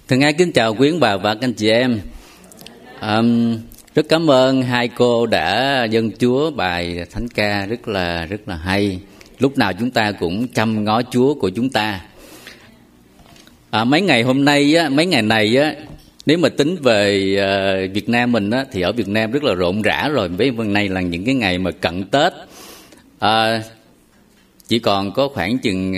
Thân ái kính chào quý bà và các anh chị em. Rất cảm ơn hai cô đã dâng Chúa bài thánh ca rất là hay. Lúc nào chúng ta cũng chăm ngó Chúa của chúng ta. Mấy ngày hôm nay á, mấy ngày này á, nếu mà tính về Việt Nam mình á, thì ở Việt Nam rất là rộn rã rồi. Mấy hôm nay là những cái ngày mà cận Tết. Chỉ còn có khoảng chừng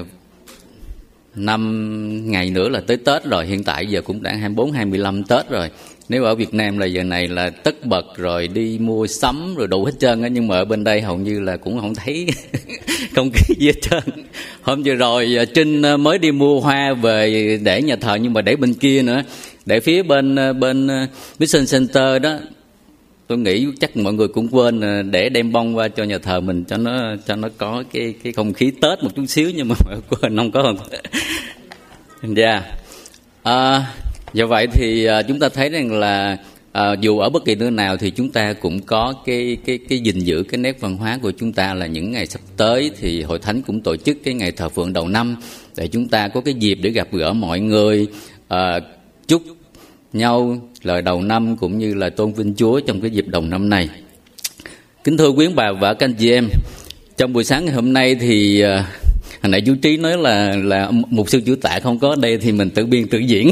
5 ngày nữa là tới Tết rồi. Hiện tại giờ cũng đã 24, 25 Tết rồi. Nếu ở Việt Nam là giờ này là tất bật rồi đi mua sắm rồi đủ hết trơn á. Nhưng mà ở bên đây hầu như là cũng không thấy không khí gì hết trơn. Hôm vừa rồi Trinh mới đi mua hoa về để nhà thờ, nhưng mà để bên kia nữa, để phía bên Mission Center đó. Tôi nghĩ chắc mọi người cũng quên để đem bông qua cho nhà thờ mình cho nó có cái không khí Tết một chút xíu, nhưng mà quên không có. Dạ. Do vậy thì chúng ta thấy rằng là dù ở bất kỳ nơi nào thì chúng ta cũng có cái gìn giữ cái nét văn hóa của chúng ta. Là những ngày sắp tới thì Hội Thánh cũng tổ chức cái ngày thờ phượng đầu năm để chúng ta có cái dịp để gặp gỡ mọi người, chúc nhau lời đầu năm cũng như là tôn vinh Chúa trong cái dịp đầu năm này. Kính thưa quý bà và các anh chị em, trong buổi sáng ngày hôm nay thì hồi nãy chú Trí nói là mục sư chủ tọa không có ở đây thì mình tự biên tự diễn.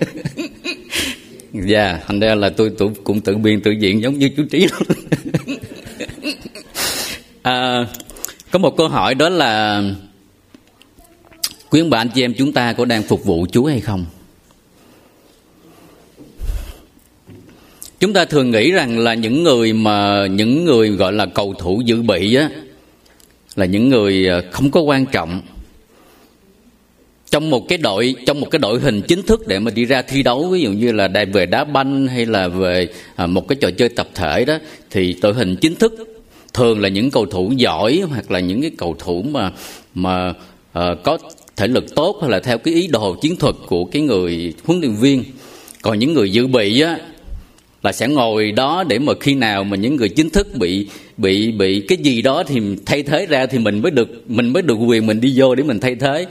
Dạ, thành ra là tôi cũng tự biên tự diễn giống như chú Trí luôn. Có một câu hỏi đó là quý bà anh chị em chúng ta có đang phục vụ Chúa hay không? Chúng ta thường nghĩ rằng là những người gọi là cầu thủ dự bị á, là những người không có quan trọng trong một cái đội hình chính thức để mà đi ra thi đấu. Ví dụ như là về đá banh hay là về một cái trò chơi tập thể đó, thì đội hình chính thức thường là những cầu thủ giỏi hoặc là những cái cầu thủ mà có thể lực tốt, hay là theo cái ý đồ chiến thuật của cái người huấn luyện viên. Còn những người dự bị á là sẽ ngồi đó để mà khi nào mà những người chính thức bị cái gì đó thì thay thế ra thì mình mới được quyền mình đi vô để mình thay thế.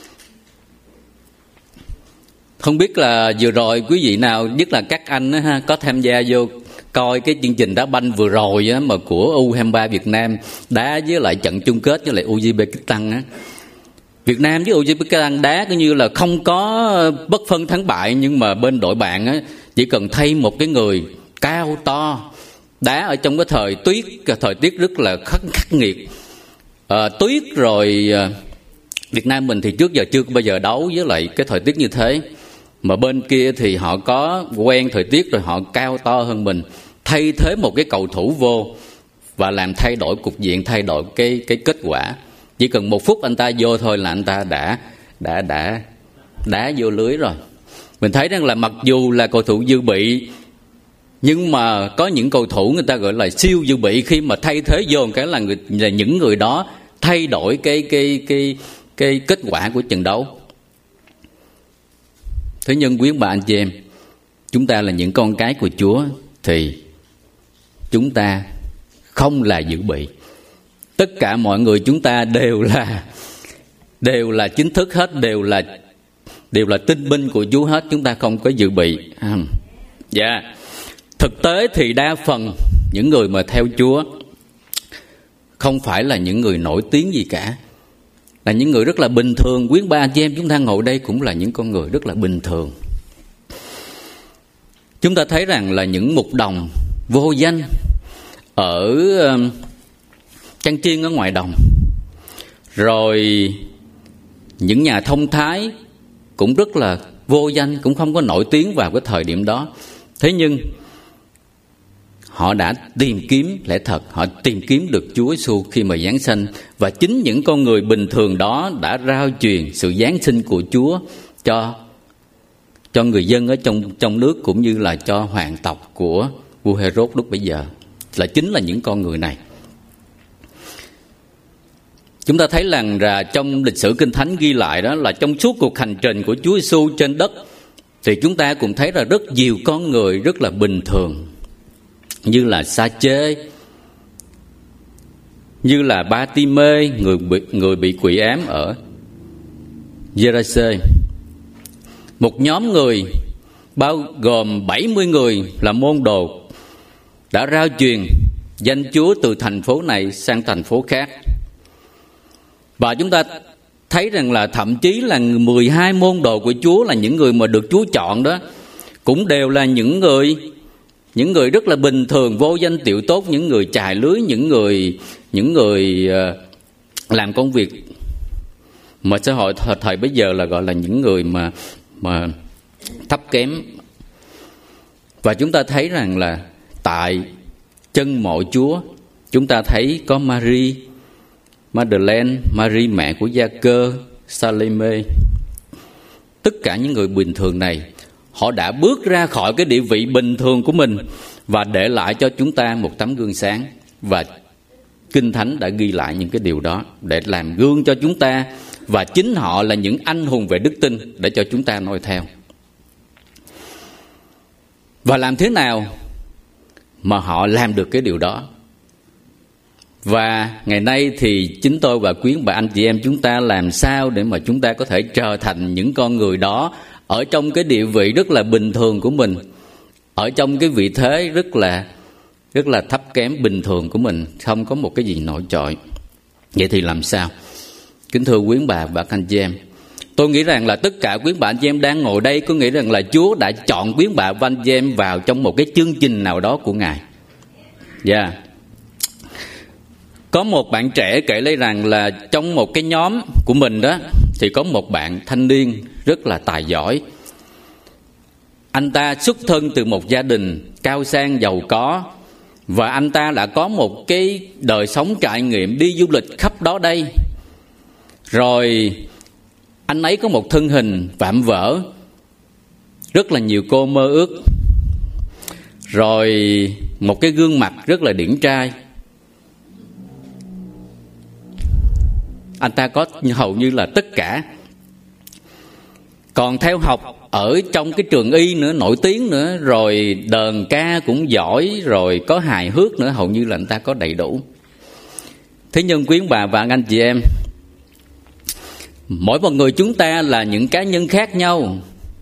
Không biết là vừa rồi quý vị nào, nhất là các anh á ha, có tham gia vô coi cái chương trình đá banh vừa rồi á, mà của U23 Việt Nam đá với lại trận chung kết với lại Uzbekistan á. Việt Nam với Uzbekistan đá cứ như là không có bất phân thắng bại, nhưng mà bên đội bạn á chỉ cần thay một cái người cao to đá ở trong cái thời tiết rất là khắc nghiệt, tuyết rồi. Việt Nam mình thì trước giờ chưa bao giờ đấu với lại cái thời tiết như thế, mà bên kia thì họ có quen thời tiết rồi, họ cao to hơn mình, thay thế một cái cầu thủ vô và làm thay đổi cục diện, thay đổi cái kết quả. Chỉ cần 1 phút anh ta vô thôi là anh ta đã đá vô lưới rồi. Mình thấy rằng là mặc dù là cầu thủ dự bị, nhưng mà có những cầu thủ người ta gọi là siêu dự bị, khi mà thay thế vô cái là những người đó thay đổi cái kết quả của trận đấu. Thế nhưng quý bà anh chị em, chúng ta là những con cái của Chúa thì chúng ta không là dự bị. Tất cả mọi người chúng ta đều là chính thức hết, đều là tinh binh của Chúa hết, chúng ta không có dự bị. Dạ. Thực tế thì đa phần những người mà theo Chúa không phải là những người nổi tiếng gì cả, là những người rất là bình thường. Quý ba chị em chúng ta ngồi đây cũng là những con người rất là bình thường. Chúng ta thấy rằng là những mục đồng vô danh ở chăn chiên ở ngoài đồng, rồi những nhà thông thái cũng rất là vô danh, cũng không có nổi tiếng vào cái thời điểm đó. Thế nhưng họ đã tìm kiếm lẽ thật, họ tìm kiếm được Chúa Giêsu khi mà giáng sinh, và chính những con người bình thường đó đã rao truyền sự giáng sinh của Chúa cho người dân ở trong nước, cũng như là cho hoàng tộc của vua Herod lúc bấy giờ, chính là những con người này. Chúng ta thấy rằng là trong lịch sử Kinh Thánh ghi lại đó là trong suốt cuộc hành trình của Chúa Giêsu trên đất thì chúng ta cũng thấy là rất nhiều con người rất là bình thường, như là Sa-chê, như là Ba-ti-mê, người bị quỷ ám ở Giê-ra-xê. một nhóm người bao gồm 70 người là môn đồ đã rao truyền danh Chúa từ thành phố này sang thành phố khác. Và chúng ta thấy rằng là thậm chí là 12 môn đồ của Chúa là những người mà được Chúa chọn đó, cũng đều là những người rất là bình thường, vô danh tiểu tốt, những người chài lưới, những người làm công việc mà xã hội thời bấy giờ là gọi là những người mà thấp kém. Và chúng ta thấy rằng là tại chân mộ Chúa, chúng ta thấy có Marie Magdalene, Marie mẹ của Gia-cơ, Salome. Tất cả những người bình thường này, họ đã bước ra khỏi cái địa vị bình thường của mình và để lại cho chúng ta một tấm gương sáng. Và Kinh Thánh đã ghi lại những cái điều đó để làm gương cho chúng ta, và chính họ là những anh hùng về đức tin để cho chúng ta noi theo. Và làm thế nào mà họ làm được cái điều đó? Và ngày nay thì chính tôi và quý bà anh chị em chúng ta làm sao để mà chúng ta có thể trở thành những con người đó ở trong cái địa vị rất là bình thường của mình, ở trong cái vị thế rất là thấp kém bình thường của mình, không có một cái gì nổi trội. Vậy thì làm sao? Kính thưa quý bà và anh chị em, tôi nghĩ rằng là tất cả quý bà anh chị em đang ngồi đây có nghĩ rằng là Chúa đã chọn quý bà và anh chị em vào trong một cái chương trình nào đó của Ngài. Dạ. Có một bạn trẻ kể lấy rằng là trong một cái nhóm của mình đó thì có một bạn thanh niên rất là tài giỏi. Anh ta xuất thân từ một gia đình cao sang giàu có, và anh ta đã có một cái đời sống trải nghiệm đi du lịch khắp đó đây. Rồi anh ấy có một thân hình vạm vỡ, rất là nhiều cô mơ ước, rồi một cái gương mặt rất là điển trai. Anh ta có hầu như là tất cả. Còn theo học ở trong cái trường y nữa, nổi tiếng nữa, rồi đờn ca cũng giỏi, rồi có hài hước nữa, hầu như là anh ta có đầy đủ. Thế nhưng quý bà và anh chị em, mỗi một người chúng ta là những cá nhân khác nhau.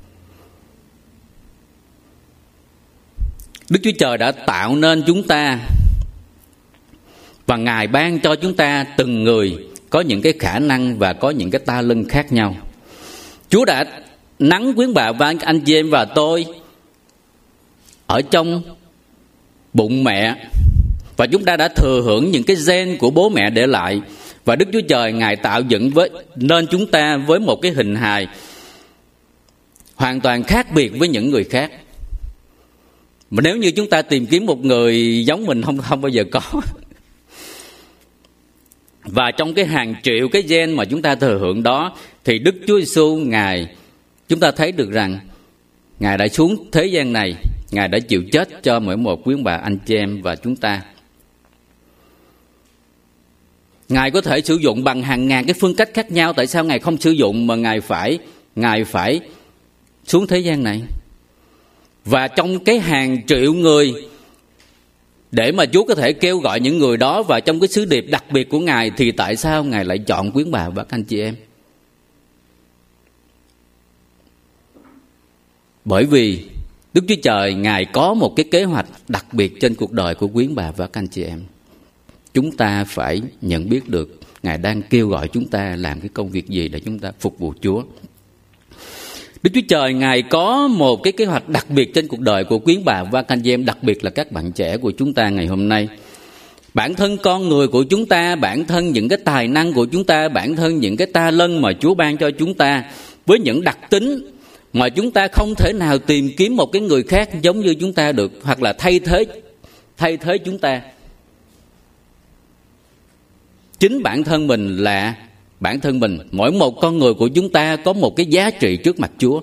Đức Chúa Trời đã tạo nên chúng ta, và Ngài ban cho chúng ta từng người có những cái khả năng và có những cái ta lân khác nhau. Chúa đã nắng quý bà và anh chị em và tôi ở trong bụng mẹ, và chúng ta đã thừa hưởng những cái gen của bố mẹ để lại. Và Đức Chúa Trời Ngài tạo dựng nên chúng ta với một cái hình hài hoàn toàn khác biệt với những người khác. Mà nếu như chúng ta tìm kiếm một người giống mình không bao giờ có. Và trong cái hàng triệu cái gen mà chúng ta thừa hưởng đó, thì Đức Chúa Giêsu Ngài, chúng ta thấy được rằng Ngài đã xuống thế gian này, Ngài đã chịu chết cho mỗi một quý bà anh chị em và chúng ta. Ngài có thể sử dụng bằng hàng ngàn cái phương cách khác nhau. Tại sao Ngài không sử dụng mà Ngài phải xuống thế gian này? Và trong cái hàng triệu người, để mà Chúa có thể kêu gọi những người đó vào trong cái sứ điệp đặc biệt của Ngài, thì tại sao Ngài lại chọn quý bà và các anh chị em? Bởi vì Đức Chúa Trời Ngài có một cái kế hoạch đặc biệt trên cuộc đời của quý bà và các anh chị em. Chúng ta phải nhận biết được Ngài đang kêu gọi chúng ta làm cái công việc gì để chúng ta phục vụ Chúa. Đức Chúa Trời Ngài có một cái kế hoạch đặc biệt trên cuộc đời của quý bà và các anh chị em, đặc biệt là các bạn trẻ của chúng ta ngày hôm nay. Bản thân con người của chúng ta, bản thân những cái tài năng của chúng ta, bản thân những cái ta lân mà Chúa ban cho chúng ta, với những đặc tính mà chúng ta không thể nào tìm kiếm một cái người khác giống như chúng ta được, hoặc là thay thế chúng ta. Chính bản thân mình, mỗi một con người của chúng ta có một cái giá trị trước mặt Chúa,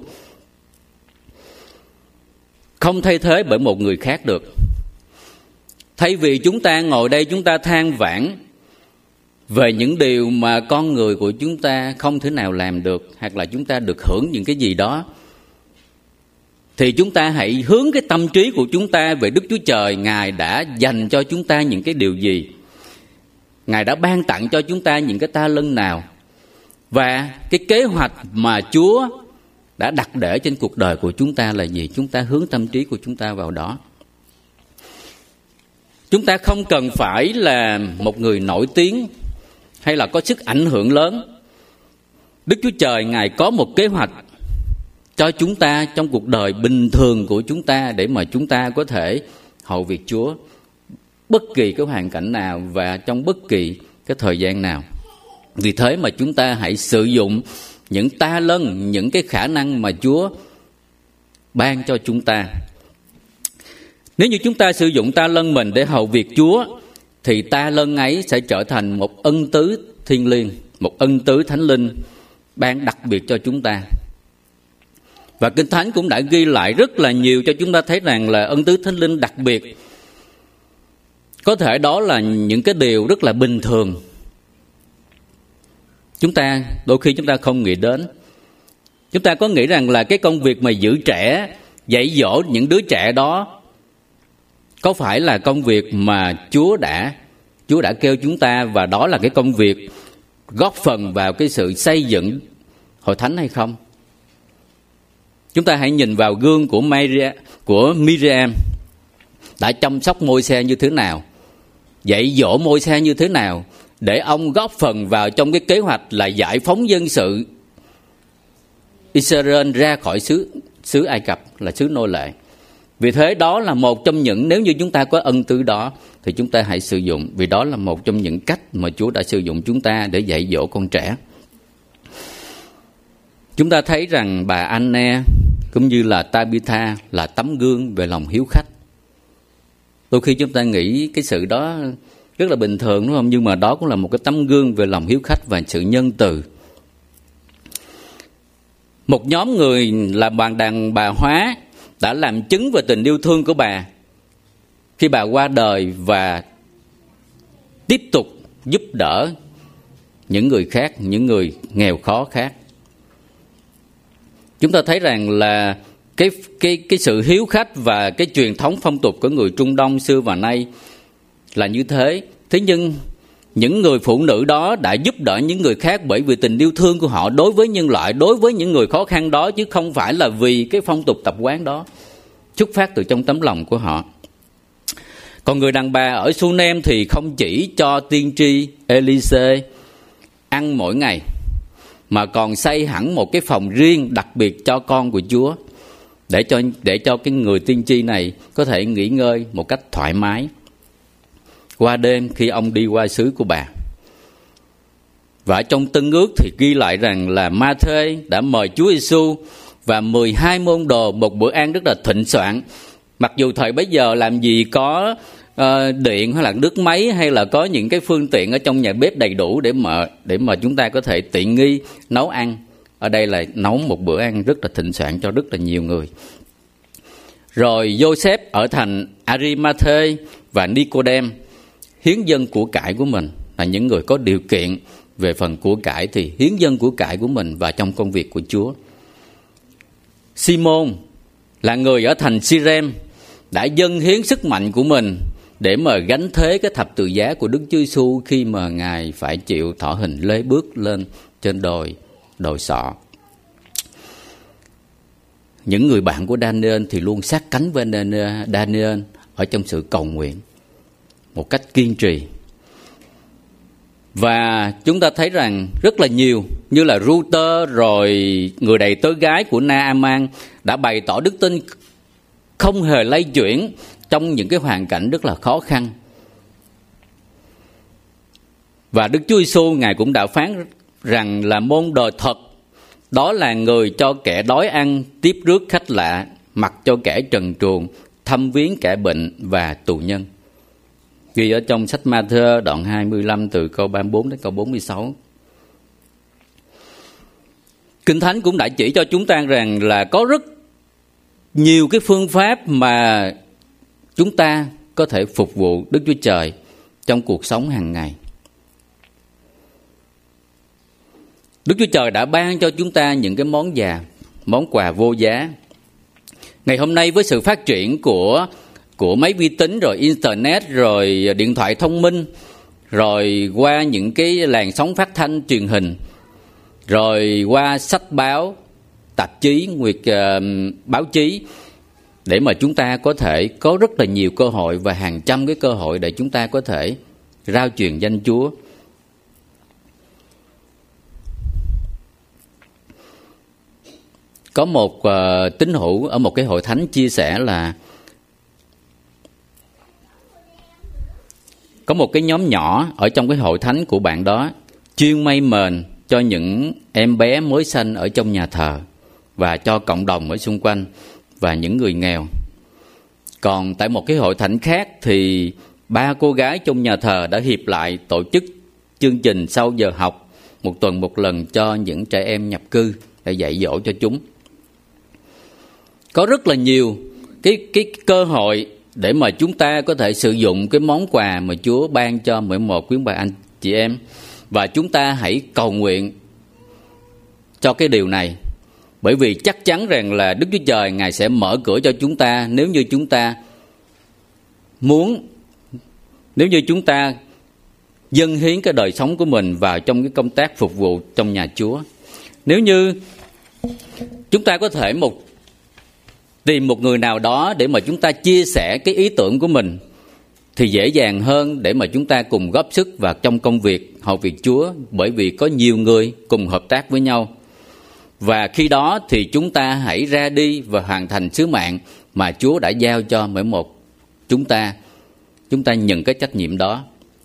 không thay thế bởi một người khác được. Thay vì chúng ta ngồi đây chúng ta than vãn về những điều mà con người của chúng ta không thể nào làm được, hoặc là chúng ta được hưởng những cái gì đó, thì chúng ta hãy hướng cái tâm trí của chúng ta về Đức Chúa Trời. Ngài đã dành cho chúng ta những cái điều gì? Ngài đã ban tặng cho chúng ta những cái ta lân nào? Và cái kế hoạch mà Chúa đã đặt để trên cuộc đời của chúng ta là gì? Chúng ta hướng tâm trí của chúng ta vào đó. Chúng ta không cần phải là một người nổi tiếng hay là có sức ảnh hưởng lớn. Đức Chúa Trời Ngài có một kế hoạch cho chúng ta trong cuộc đời bình thường của chúng ta để mà chúng ta có thể hầu việc Chúa bất kỳ cái hoàn cảnh nào và trong bất kỳ cái thời gian nào. Vì thế mà chúng ta hãy sử dụng những ta lân, những cái khả năng mà Chúa ban cho chúng ta. Nếu như chúng ta sử dụng ta lân mình để hầu việc Chúa thì ta lân ấy sẽ trở thành một ân tứ thiêng liêng, một ân tứ thánh linh ban đặc biệt cho chúng ta. Và Kinh Thánh cũng đã ghi lại rất là nhiều cho chúng ta thấy rằng là ân tứ thánh linh đặc biệt. Có thể đó là những cái điều rất là bình thường. Đôi khi chúng ta không nghĩ đến. Chúng ta có nghĩ rằng là cái công việc mà giữ trẻ, dạy dỗ những đứa trẻ đó có phải là công việc mà Chúa đã kêu chúng ta, và đó là cái công việc góp phần vào cái sự xây dựng hội thánh hay không? Chúng ta hãy nhìn vào gương của Miriam đã chăm sóc Môi-se như thế nào, dạy dỗ Môi-se như thế nào để ông góp phần vào trong cái kế hoạch là giải phóng dân sự Israel ra khỏi xứ Ai Cập là xứ nô lệ. Vì thế đó là một trong những, nếu như chúng ta có ân tứ đó thì chúng ta hãy sử dụng, vì đó là một trong những cách mà Chúa đã sử dụng chúng ta để dạy dỗ con trẻ. Chúng ta thấy rằng bà Anne cũng như là Tabitha là tấm gương về lòng hiếu khách. Đôi khi chúng ta nghĩ cái sự đó rất là bình thường, đúng không? Nhưng mà đó cũng là một cái tấm gương về lòng hiếu khách và sự nhân từ. Một nhóm người là bàn đàn bà Hóa đã làm chứng về tình yêu thương của bà khi bà qua đời và tiếp tục giúp đỡ những người khác, những người nghèo khó khác. Chúng ta thấy rằng là cái sự hiếu khách và cái truyền thống phong tục của người Trung Đông xưa và nay là như thế. Thế nhưng những người phụ nữ đó đã giúp đỡ những người khác bởi vì tình yêu thương của họ đối với nhân loại, đối với những người khó khăn đó, chứ không phải là vì cái phong tục tập quán đó, xuất phát từ trong tấm lòng của họ. Còn người đàn bà ở Sunem thì không chỉ cho tiên tri Elise ăn mỗi ngày, mà còn xây hẳn một cái phòng riêng đặc biệt cho con của Chúa, để cho cái người tiên tri này có thể nghỉ ngơi một cách thoải mái qua đêm khi ông đi qua xứ của bà. Và trong Tân Ước thì ghi lại rằng là Ma-thê đã mời Chúa Giêsu và 12 môn đồ một bữa ăn rất là thịnh soạn. Mặc dù thời bấy giờ làm gì có điện hay là nước máy hay là có những cái phương tiện ở trong nhà bếp đầy đủ để mà chúng ta có thể tiện nghi nấu ăn. Ở đây là nấu một bữa ăn rất là thịnh soạn cho rất là nhiều người. Rồi Joseph ở thành Arimathe và Nicodem hiến dâng của cải của mình, là những người có điều kiện về phần của cải thì hiến dâng của cải của mình vào trong công việc của Chúa. Simon là người ở thành Sirem đã dâng hiến sức mạnh của mình để mà gánh thế cái thập tự giá của Đức Chúa Giêsu khi mà Ngài phải chịu thọ hình lê bước lên trên đồi sọ. Những người bạn của Daniel thì luôn sát cánh với Daniel ở trong sự cầu nguyện một cách kiên trì. Và chúng ta thấy rằng rất là nhiều, như là Ruther rồi người đầy tớ gái của Naaman đã bày tỏ đức tin không hề lay chuyển trong những cái hoàn cảnh rất là khó khăn. Và Đức Chúa Giêsu Ngài cũng đã phán rằng là môn đồ thật đó là người cho kẻ đói ăn, tiếp rước khách lạ, mặc cho kẻ trần truồng, thăm viếng kẻ bệnh và tù nhân. Ghi ở trong sách Ma-thơ đoạn 25 từ câu 34 đến câu 46. Kinh Thánh cũng đã chỉ cho chúng ta rằng là có rất nhiều cái phương pháp mà chúng ta có thể phục vụ Đức Chúa Trời trong cuộc sống hàng ngày. Đức Chúa Trời đã ban cho chúng ta những cái món quà vô giá. Ngày hôm nay với sự phát triển của máy vi tính, rồi internet, rồi điện thoại thông minh, rồi qua những cái làn sóng phát thanh truyền hình, rồi qua sách báo, tạp chí, việc báo chí, để mà chúng ta có thể có rất là nhiều cơ hội và hàng trăm cái cơ hội để chúng ta có thể rao truyền danh Chúa. Có một tín hữu ở một cái hội thánh chia sẻ là có một cái nhóm nhỏ ở trong cái hội thánh của bạn đó chuyên may mền cho những em bé mới sanh ở trong nhà thờ và cho cộng đồng ở xung quanh và những người nghèo. Còn tại một cái hội thánh khác thì 3 cô gái trong nhà thờ đã hiệp lại tổ chức chương trình sau giờ học một tuần một lần cho những trẻ em nhập cư để dạy dỗ cho chúng. Có rất là nhiều cái cơ hội để mà chúng ta có thể sử dụng cái món quà mà Chúa ban cho mỗi một quý bà anh chị em. Và chúng ta hãy cầu nguyện cho cái điều này. Bởi vì chắc chắn rằng là Đức Chúa Trời Ngài sẽ mở cửa cho chúng ta nếu như chúng ta muốn, nếu như chúng ta dâng hiến cái đời sống của mình vào trong cái công tác phục vụ trong nhà Chúa. Nếu như chúng ta có thể tìm một người nào đó để mà chúng ta chia sẻ cái ý tưởng của mình thì dễ dàng hơn để mà chúng ta cùng góp sức vào trong công việc hầu việc Chúa, bởi vì có nhiều người cùng hợp tác với nhau. Và khi đó thì chúng ta hãy ra đi và hoàn thành sứ mạng mà Chúa đã giao cho mỗi một chúng ta. Chúng ta nhận cái trách nhiệm đó.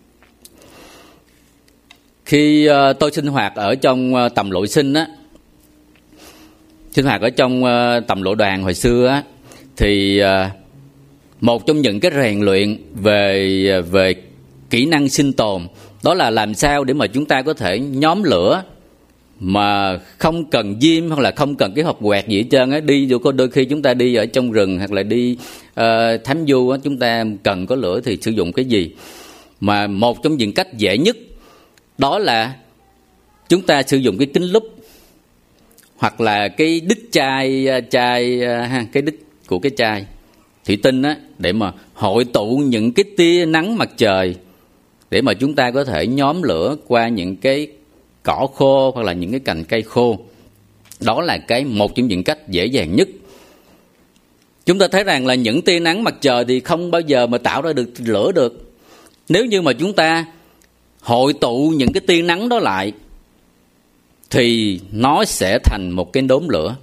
Khi tôi sinh hoạt ở trong tầm lộ sinh á, sinh hoạt ở trong tầm lộ đoàn hồi xưa á, thì một trong những cái rèn luyện về kỹ năng sinh tồn đó là làm sao để mà chúng ta có thể nhóm lửa mà không cần diêm hoặc là không cần cái hộp quẹt gì hết trơn á. Đôi khi chúng ta đi ở trong rừng hoặc là đi thám du á, chúng ta cần có lửa thì sử dụng cái gì? Mà một trong những cách dễ nhất đó là chúng ta sử dụng cái kính lúp hoặc là cái đít chai cái đít của cái chai thủy tinh á, để mà hội tụ những cái tia nắng mặt trời để mà chúng ta có thể nhóm lửa qua những cái cỏ khô hoặc là những cái cành cây khô. Đó là một trong những cách dễ dàng nhất. Chúng ta thấy rằng là những tia nắng mặt trời thì không bao giờ mà tạo ra được lửa được. Nếu như mà chúng ta hội tụ những cái tia nắng đó lại thì nó sẽ thành một cái đốm lửa.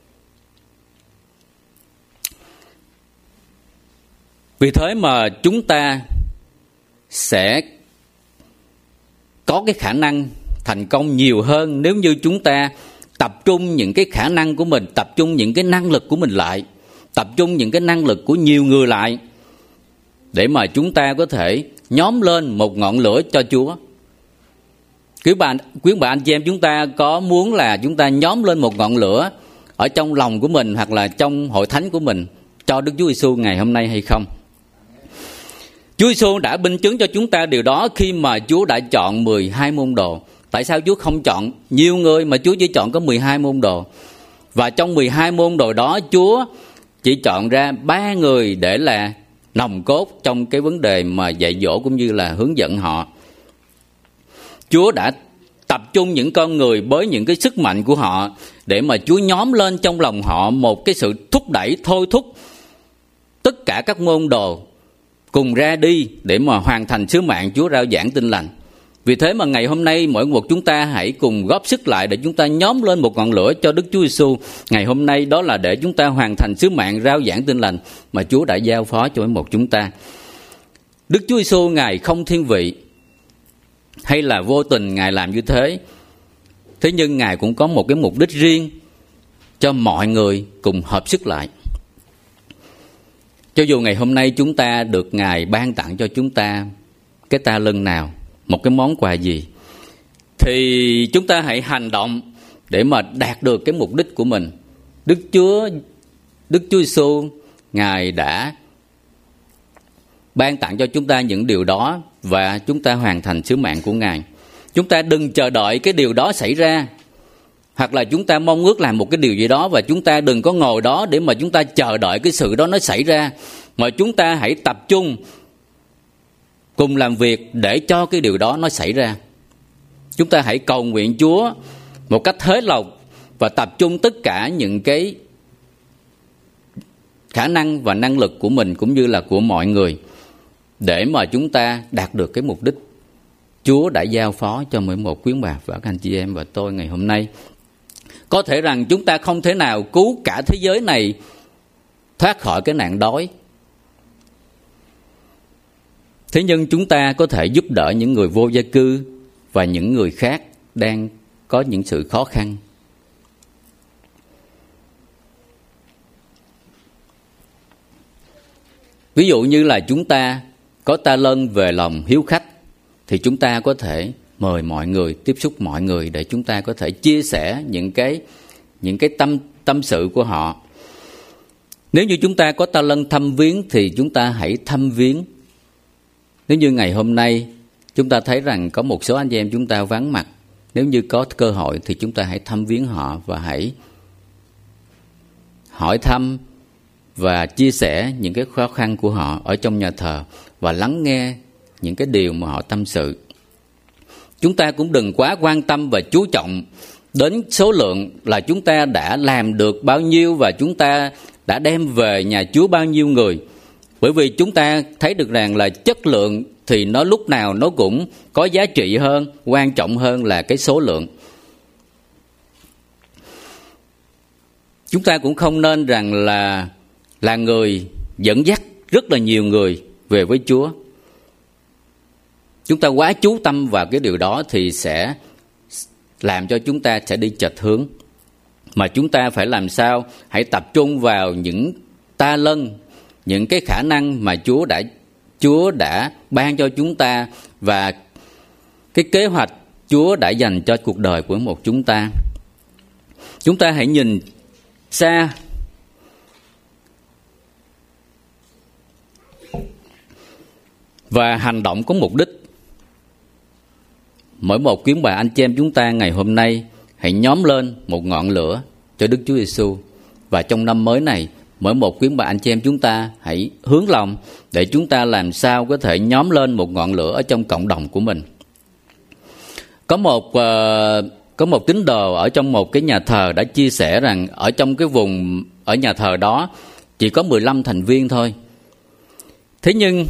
Vì thế mà chúng ta sẽ có cái khả năng thành công nhiều hơn nếu như chúng ta tập trung những cái khả năng của mình, tập trung những cái năng lực của mình lại, tập trung những cái năng lực của nhiều người lại để mà chúng ta có thể nhóm lên một ngọn lửa cho Chúa. Quý bà anh chị em, chúng ta có muốn là chúng ta nhóm lên một ngọn lửa ở trong lòng của mình hoặc là trong hội thánh của mình cho Đức Chúa Giêsu ngày hôm nay hay không? Chúa Giêsu đã minh chứng cho chúng ta điều đó khi mà Chúa đã chọn 12 môn đồ. Tại sao Chúa không chọn nhiều người mà Chúa chỉ chọn có 12 môn đồ? Và trong 12 môn đồ đó Chúa chỉ chọn ra 3 người để là nòng cốt trong cái vấn đề mà dạy dỗ cũng như là hướng dẫn họ. Chúa đã tập trung những con người với những cái sức mạnh của họ để mà Chúa nhóm lên trong lòng họ một cái sự thúc đẩy, thôi thúc tất cả các môn đồ cùng ra đi để mà hoàn thành sứ mạng Chúa rao giảng tin lành. Vì thế mà ngày hôm nay mỗi một chúng ta hãy cùng góp sức lại để chúng ta nhóm lên một ngọn lửa cho Đức Chúa Giêsu. Ngày hôm nay đó là để chúng ta hoàn thành sứ mạng rao giảng tin lành mà Chúa đã giao phó cho mỗi một chúng ta. Đức Chúa Giêsu Ngài không thiên vị hay là vô tình Ngài làm như thế. Thế nhưng Ngài cũng có một cái mục đích riêng cho mọi người cùng hợp sức lại. Cho dù ngày hôm nay chúng ta được Ngài ban tặng cho chúng ta cái ta lân nào, một cái món quà gì, thì chúng ta hãy hành động để mà đạt được cái mục đích của mình. Đức Chúa Giêsu Ngài đã ban tặng cho chúng ta những điều đó và chúng ta hoàn thành sứ mạng của Ngài. Chúng ta đừng chờ đợi cái điều đó xảy ra, hoặc là chúng ta mong ước làm một cái điều gì đó và chúng ta đừng có ngồi đó để mà chúng ta chờ đợi cái sự đó nó xảy ra, mà chúng ta hãy tập trung cùng làm việc để cho cái điều đó nó xảy ra. Chúng ta hãy cầu nguyện Chúa một cách thế lòng và tập trung tất cả những cái khả năng và năng lực của mình cũng như là của mọi người để mà chúng ta đạt được cái mục đích Chúa đã giao phó cho mỗi một quý bà và các anh chị em và tôi ngày hôm nay. Có thể rằng chúng ta không thể nào cứu cả thế giới này thoát khỏi cái nạn đói. Thế nhưng chúng ta có thể giúp đỡ những người vô gia cư và những người khác đang có những sự khó khăn. Ví dụ như là chúng ta có ta lân về lòng hiếu khách thì chúng ta có thể mời mọi người, tiếp xúc mọi người để chúng ta có thể chia sẻ những cái tâm sự của họ. Nếu như chúng ta có ta lân thăm viếng thì chúng ta hãy thăm viếng. Nếu như ngày hôm nay chúng ta thấy rằng có một số anh chị em chúng ta vắng mặt, nếu như có cơ hội thì chúng ta hãy thăm viếng họ và hãy hỏi thăm và chia sẻ những cái khó khăn của họ ở trong nhà thờ và lắng nghe những cái điều mà họ tâm sự. Chúng ta cũng đừng quá quan tâm và chú trọng đến số lượng là chúng ta đã làm được bao nhiêu và chúng ta đã đem về nhà Chúa bao nhiêu người. Bởi vì chúng ta thấy được rằng là chất lượng thì nó lúc nào nó cũng có giá trị hơn, quan trọng hơn là cái số lượng. Chúng ta cũng không nên rằng là người dẫn dắt rất là nhiều người về với Chúa. Chúng ta quá chú tâm vào cái điều đó thì sẽ làm cho chúng ta sẽ đi chệch hướng. Mà chúng ta phải làm sao? Hãy tập trung vào những ta lân, những cái khả năng mà Chúa đã ban cho chúng ta và cái kế hoạch Chúa đã dành cho cuộc đời của một chúng ta. Chúng ta hãy nhìn xa và hành động có mục đích. Mỗi một quý bà anh chị em chúng ta ngày hôm nay hãy nhóm lên một ngọn lửa cho Đức Chúa Giêsu. Và trong năm mới này, mỗi một quý bà anh chị em chúng ta hãy hướng lòng để chúng ta làm sao có thể nhóm lên một ngọn lửa ở trong cộng đồng của mình. Có một tín đồ ở trong một cái nhà thờ đã chia sẻ rằng ở trong cái vùng ở nhà thờ đó chỉ có 15 thành viên thôi. Thế nhưng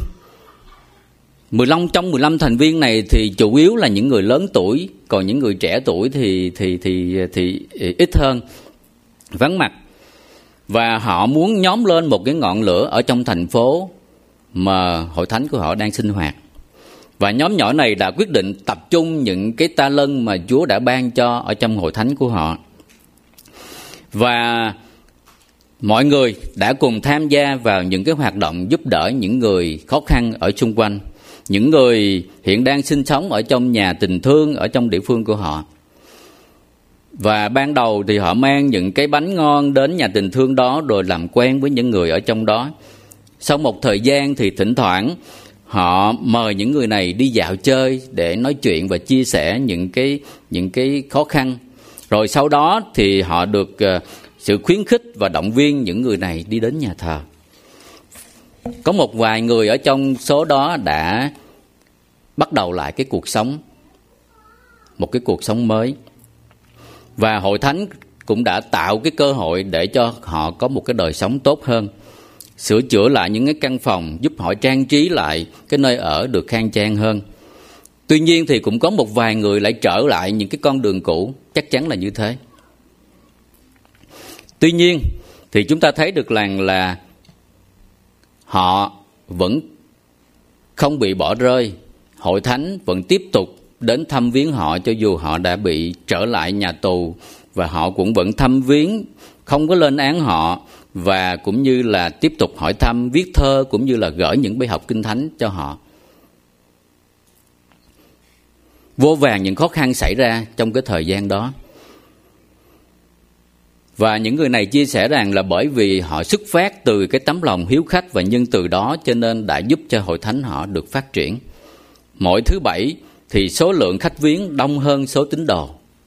trong 15 thành viên này thì chủ yếu là những người lớn tuổi, còn những người trẻ tuổi thì ít hơn, vắng mặt. Và họ muốn nhóm lên một cái ngọn lửa ở trong thành phố mà hội thánh của họ đang sinh hoạt. Và nhóm nhỏ này đã quyết định tập trung những cái ta lân mà Chúa đã ban cho ở trong hội thánh của họ. Và mọi người đã cùng tham gia vào những cái hoạt động giúp đỡ những người khó khăn ở xung quanh, những người hiện đang sinh sống ở trong nhà tình thương ở trong địa phương của họ. Và ban đầu thì họ mang những cái bánh ngon đến nhà tình thương đó rồi làm quen với những người ở trong đó. Sau một thời gian thì thỉnh thoảng họ mời những người này đi dạo chơi để nói chuyện và chia sẻ những cái khó khăn. Rồi sau đó thì họ được sự khuyến khích và động viên những người này đi đến nhà thờ. Có một vài người ở trong số đó đã bắt đầu lại cái cuộc sống, một cái cuộc sống mới. Và hội thánh cũng đã tạo cái cơ hội để cho họ có một cái đời sống tốt hơn, sửa chữa lại những cái căn phòng, giúp họ trang trí lại cái nơi ở được khang trang hơn. Tuy nhiên thì cũng có một vài người lại trở lại những cái con đường cũ, chắc chắn là như thế. Tuy nhiên thì chúng ta thấy được rằng là họ vẫn không bị bỏ rơi. Hội thánh vẫn tiếp tục đến thăm viếng họ cho dù họ đã bị trở lại nhà tù, và họ cũng vẫn thăm viếng, không có lên án họ, và cũng như là tiếp tục hỏi thăm, viết thơ cũng như là gửi những bài học kinh thánh cho họ. Vô vàn những khó khăn xảy ra trong cái thời gian đó. Và những người này chia sẻ rằng là bởi vì họ xuất phát từ cái tấm lòng hiếu khách và nhân từ đó cho nên đã giúp cho hội thánh họ được phát triển. Mỗi thứ Bảy thì số lượng khách viếng đông hơn số tín đồ.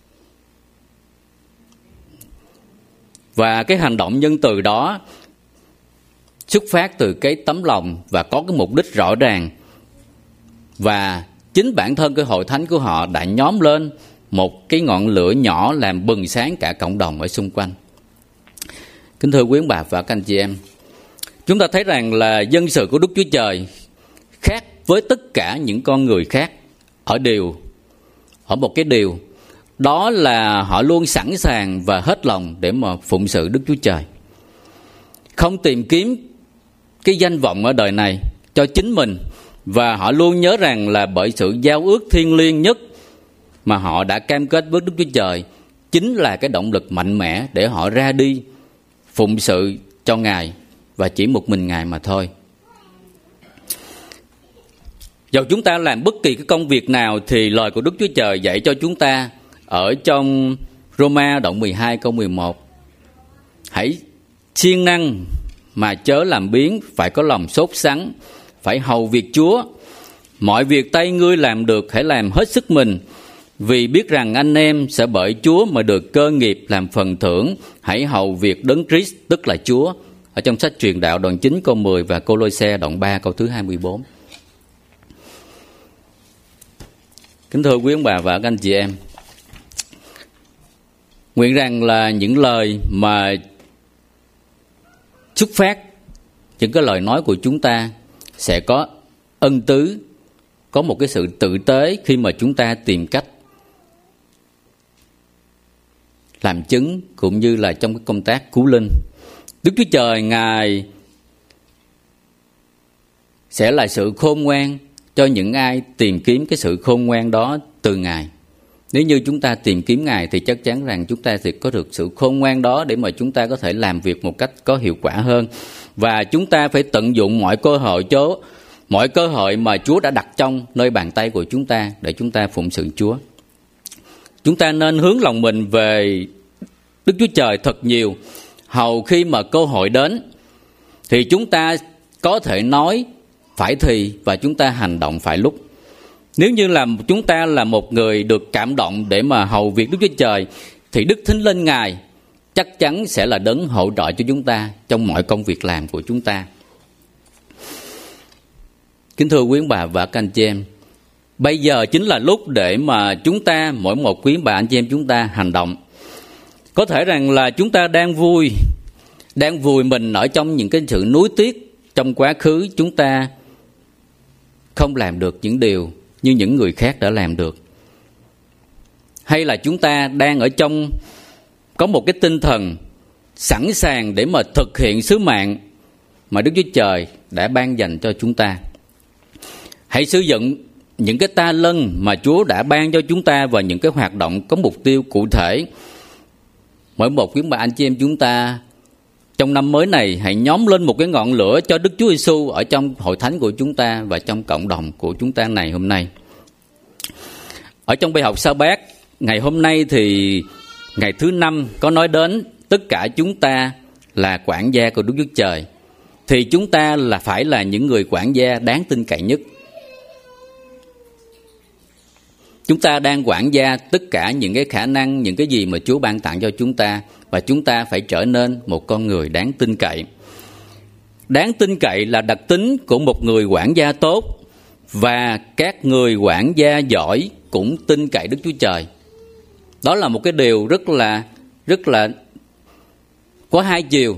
Và cái hành động nhân từ đó xuất phát từ cái tấm lòng và có cái mục đích rõ ràng. Và chính bản thân cái hội thánh của họ đã nhóm lên một cái ngọn lửa nhỏ làm bừng sáng cả cộng đồng ở xung quanh. Kính thưa quý bà và các anh chị em, chúng ta thấy rằng là dân sự của Đức Chúa Trời khác với tất cả những con người khác ở một cái điều, đó là họ luôn sẵn sàng và hết lòng để mà phụng sự Đức Chúa Trời, không tìm kiếm cái danh vọng ở đời này cho chính mình, và họ luôn nhớ rằng là bởi sự giao ước thiêng liêng nhất mà họ đã cam kết với Đức Chúa Trời chính là cái động lực mạnh mẽ để họ ra đi phụng sự cho Ngài, và chỉ một mình Ngài mà thôi. Dầu chúng ta làm bất kỳ cái công việc nào thì lời của Đức Chúa Trời dạy cho chúng ta ở trong Roma đoạn 12 câu 11: hãy siêng năng mà chớ làm biếng, phải có lòng sốt sắng, phải hầu việc Chúa. Mọi việc tay ngươi làm được hãy làm hết sức mình, vì biết rằng anh em sẽ bởi Chúa mà được cơ nghiệp làm phần thưởng. Hãy hầu việc Đấng Christ, tức là Chúa. Ở trong sách Truyền Đạo đoạn 9 câu 10 và Cô-lô-se đoạn 3 câu thứ 24. Kính thưa quý ông bà và các anh chị em, nguyện rằng là những lời mà xuất phát, những cái lời nói của chúng ta sẽ có ân tứ, có một cái sự tử tế khi mà chúng ta tìm cách làm chứng, cũng như là trong cái công tác cứu linh. Đức Chúa Trời Ngài sẽ là sự khôn ngoan cho những ai tìm kiếm cái sự khôn ngoan đó từ Ngài. Nếu như chúng ta tìm kiếm Ngài thì chắc chắn rằng chúng ta sẽ có được sự khôn ngoan đó để mà chúng ta có thể làm việc một cách có hiệu quả hơn. Và chúng ta phải tận dụng mọi cơ hội mà Chúa đã đặt trong nơi bàn tay của chúng ta để chúng ta phụng sự Chúa. Chúng ta nên hướng lòng mình về Đức Chúa Trời thật nhiều, hầu khi mà cơ hội đến thì chúng ta có thể nói phải thì và chúng ta hành động phải lúc. Nếu như là chúng ta là một người được cảm động để mà hầu việc Đức Chúa Trời thì Đức Thánh Linh Ngài chắc chắn sẽ là đấng hỗ trợ cho chúng ta trong mọi công việc làm của chúng ta. Kính thưa quý bà và các anh chị em, bây giờ chính là lúc để mà chúng ta, mỗi một quý bà anh chị em chúng ta hành động. Có thể rằng là chúng ta đang vùi mình ở trong những cái sự nuối tiếc trong quá khứ, chúng ta không làm được những điều như những người khác đã làm được. Hay là chúng ta đang có một cái tinh thần sẵn sàng để mà thực hiện sứ mạng mà Đức Chúa Trời đã ban dành cho chúng ta. Hãy sử dụng những cái ta lân mà Chúa đã ban cho chúng ta vào những cái hoạt động có mục tiêu cụ thể. Mỗi một quý bà anh chị em chúng ta trong năm mới này hãy nhóm lên một cái ngọn lửa cho Đức Chúa Giêsu ở trong hội thánh của chúng ta và trong cộng đồng của chúng ta này hôm nay. Ở trong bài học sa bát ngày hôm nay thì ngày thứ 5 có nói đến tất cả chúng ta là quản gia của Đức Chúa Trời, thì chúng ta phải là những người quản gia đáng tin cậy nhất. Chúng ta đang quản gia tất cả những cái khả năng, những cái gì mà Chúa ban tặng cho chúng ta, và chúng ta phải trở nên một con người đáng tin cậy. Đáng tin cậy là đặc tính của một người quản gia tốt, và các người quản gia giỏi cũng tin cậy Đức Chúa Trời. Đó là một cái điều rất là có hai chiều.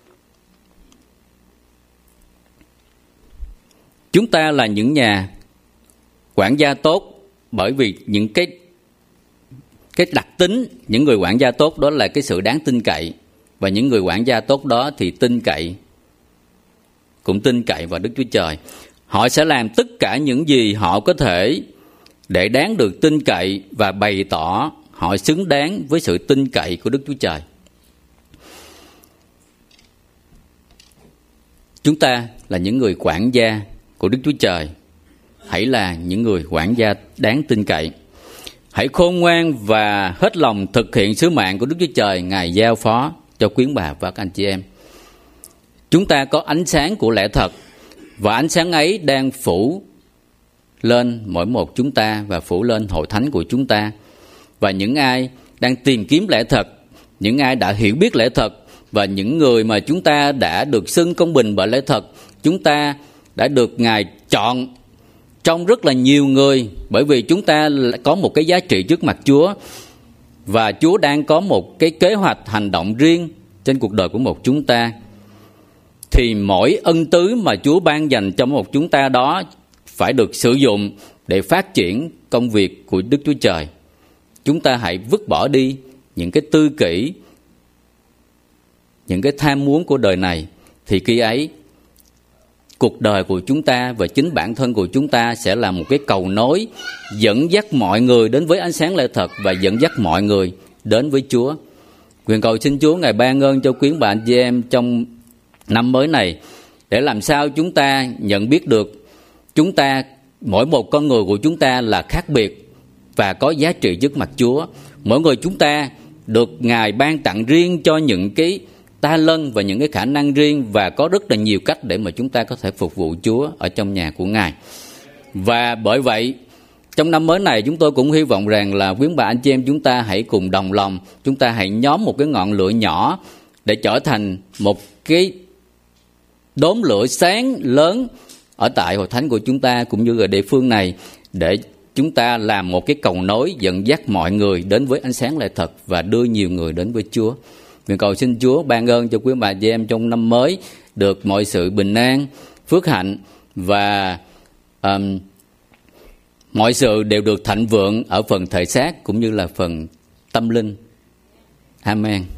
Chúng ta là những nhà quản gia tốt bởi vì những cái đặc tính những người quản gia tốt đó là cái sự đáng tin cậy, và những người quản gia tốt đó thì cũng tin cậy vào Đức Chúa Trời. Họ sẽ làm tất cả những gì họ có thể để đáng được tin cậy và bày tỏ họ xứng đáng với sự tin cậy của Đức Chúa Trời. Chúng ta là những người quản gia của Đức Chúa Trời. Hãy là những người quản gia đáng tin cậy. Hãy khôn ngoan và hết lòng thực hiện sứ mạng của Đức Chúa Trời Ngài giao phó cho quý bà và các anh chị em. Chúng ta có ánh sáng của lẽ thật, và ánh sáng ấy đang phủ lên mỗi một chúng ta và phủ lên hội thánh của chúng ta. Và những ai đang tìm kiếm lẽ thật, những ai đã hiểu biết lẽ thật, và những người mà chúng ta đã được xưng công bình bởi lẽ thật, chúng ta đã được Ngài chọn trong rất là nhiều người, bởi vì chúng ta có một cái giá trị trước mặt Chúa, và Chúa đang có một cái kế hoạch hành động riêng trên cuộc đời của một chúng ta. Thì mỗi ân tứ mà Chúa ban dành cho một chúng ta đó phải được sử dụng để phát triển công việc của Đức Chúa Trời. Chúng ta hãy vứt bỏ đi những cái tư kỷ, những cái tham muốn của đời này, thì khi ấy cuộc đời của chúng ta và chính bản thân của chúng ta sẽ là một cái cầu nối dẫn dắt mọi người đến với ánh sáng lẽ thật và dẫn dắt mọi người đến với Chúa. Nguyện cầu xin Chúa Ngài ban ơn cho quý bạn chị em trong năm mới này, để làm sao chúng ta nhận biết được chúng ta, mỗi một con người của chúng ta là khác biệt và có giá trị trước mặt Chúa. Mỗi người chúng ta được Ngài ban tặng riêng cho những cái talent và những cái khả năng riêng, và có rất là nhiều cách để mà chúng ta có thể phục vụ Chúa ở trong nhà của Ngài. Và bởi vậy trong năm mới này chúng tôi cũng hy vọng rằng là quý bà anh chị em chúng ta hãy cùng đồng lòng, chúng ta hãy nhóm một cái ngọn lửa nhỏ để trở thành một cái đốm lửa sáng lớn ở tại hội thánh của chúng ta cũng như ở địa phương này, để chúng ta làm một cái cầu nối dẫn dắt mọi người đến với ánh sáng lẽ thật và đưa nhiều người đến với Chúa. Nguyện cầu xin Chúa ban ơn cho quý bà chị em trong năm mới được mọi sự bình an, phước hạnh và mọi sự đều được thịnh vượng ở phần thể xác cũng như là phần tâm linh. Amen.